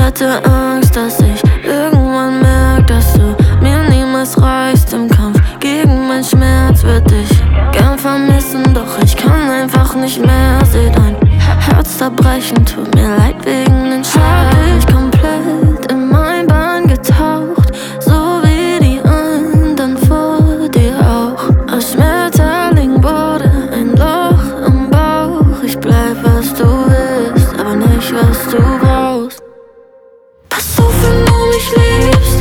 hatte Angst, dass ich irgendwann merk, dass du mir niemals reichst. Im Kampf gegen mein Schmerz würd ich gern vermissen, doch ich kann einfach nicht mehr. Seh dein Herz zerbrechen, tut mir leid wegen den Schmerz. Hab ich komplett in mein Bein getaucht, so wie die anderen vor dir auch. Aus Schmetterling wurde ein Loch im Bauch. Ich bleib, was du willst, aber nicht, was du brauchst. Pass auf, wenn du mich liebst.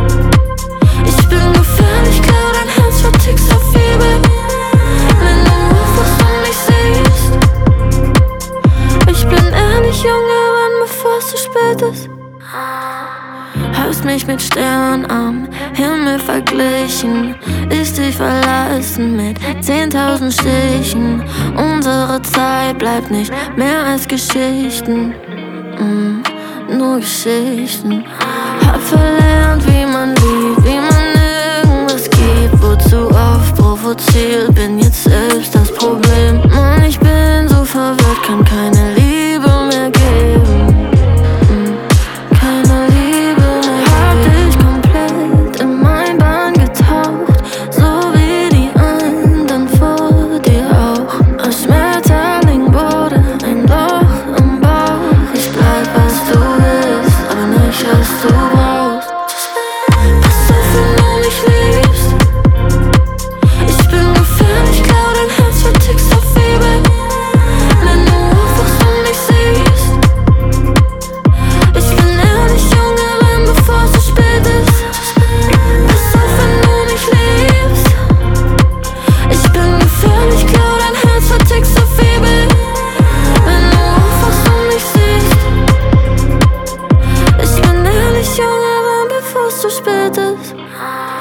Ich bin gefährlich, klar, dein Herz vertickst auf Fieber. Wenn du aufwachst und mich siehst. Ich bin ehrlich, Junge, wann, bevor es zu spät ist. Hast mich mit Sternen am Himmel verglichen, ich dich verlassen mit 10.000 Stichen. Unsere Zeit bleibt nicht mehr als Geschichten, nur Geschichten. Hab verlernt, wie man liebt, wie man irgendwas gibt. Wozu oft provoziert, bin jetzt selbst das Problem. Mann, ich bin so verwirrt, kann keine Liebe mehr geben. Keine Liebe mehr. Hab dich komplett in mein Bann getaucht, so wie die anderen vor dir auch. Aus Schmetterling wurde ein Loch im Bauch. Ich bleib, was du willst, aber nicht, was du brauchst. Pass auf, wenn du mich liebst. Ich bin gefährlich, klar, dein Herz vertickst auf Fieber. Wenn du aufwachst und mich siehst. Ich bin ehrlich, Junge, renn, bevor es zu spät ist. Pass auf, wenn du mich liebst. Ich bin gefährlich, klar, dein Herz vertickst auf Fieber. Wenn du aufwachst und mich siehst. Ich bin ehrlich, Junge, renn, bevor es zu spät ist.